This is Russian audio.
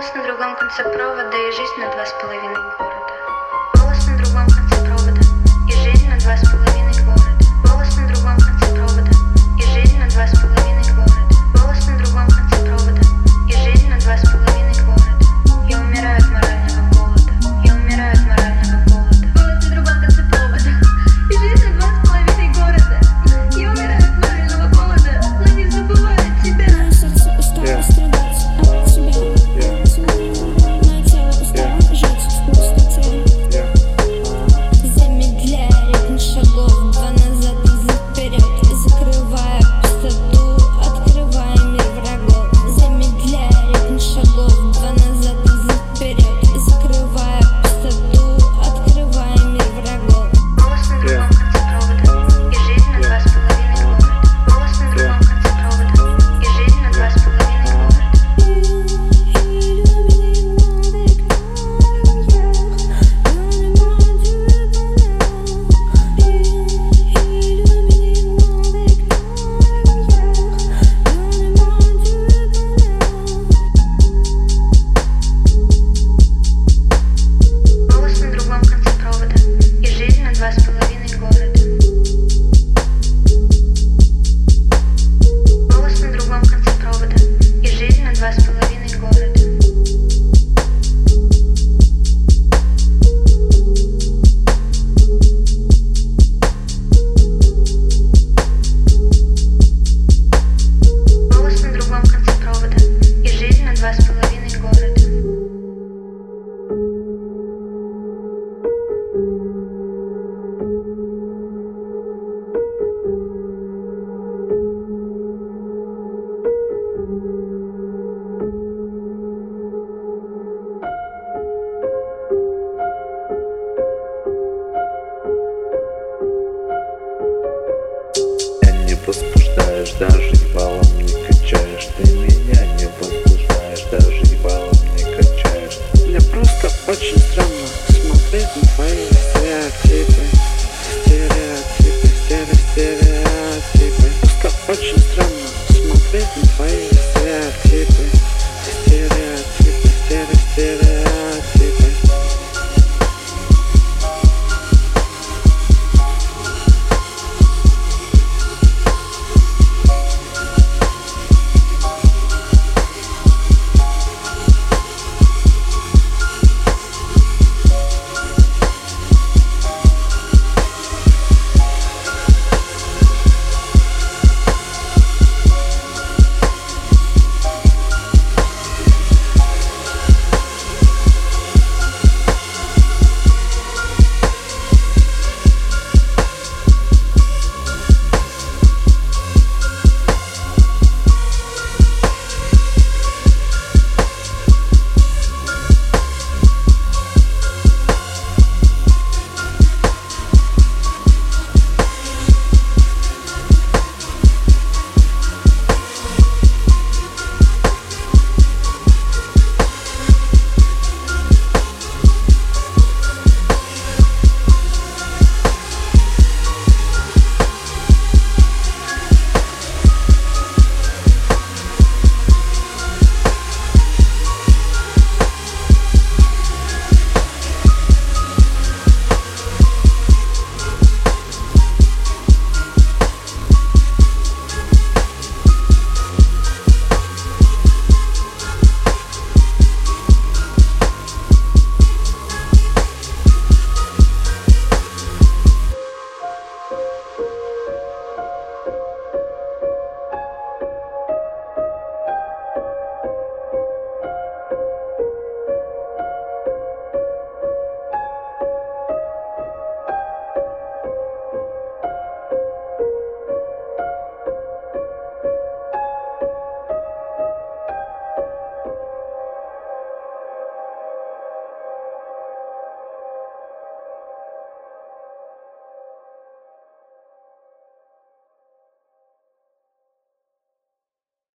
Голос на другом конце провода и жизнь на 2,5 города. Голос на другом конце провода и жизнь на 2,5 города. Голос на другом конце провода и жизнь на 2,5 города. Голос на другом конце провода и жизнь на 2,5 города. Я умираю от морального голода. Я умираю от морального голода. Голос на другом конце провода и жизнь на 2,5 города. Я умираю от морального голода, но не забываю тебя. Сердце устало страдать от тебя. Мое тело устало жить в пустоте. Замедляя ритм шагов, 2 назад и 2 вперед, закрывая пустоту, открывая мир врагов. Замедляя ритм шагов, 2 назад и 2 вперед, закрывая пустоту, открывая мир врагов. Голос на другом конце провода и жизнь на 2,5 города. Голос на другом конце провода и жизнь на 2,5 города. Голос на другом конце провода и жизнь на 2,5 города. Голос на другом конце провода и жизнь на 2,5 города. Голос на другом конце провода и жизнь на 2,5 города. Не возбуждаешь, даже ебалом не качаешь. Ты меня не возбуждаешь, даже ебалом не качаешь. Мне просто очень странно смотреть на твои стереотипы. Стереотипы. Просто очень странно смотреть на твои стереотипы.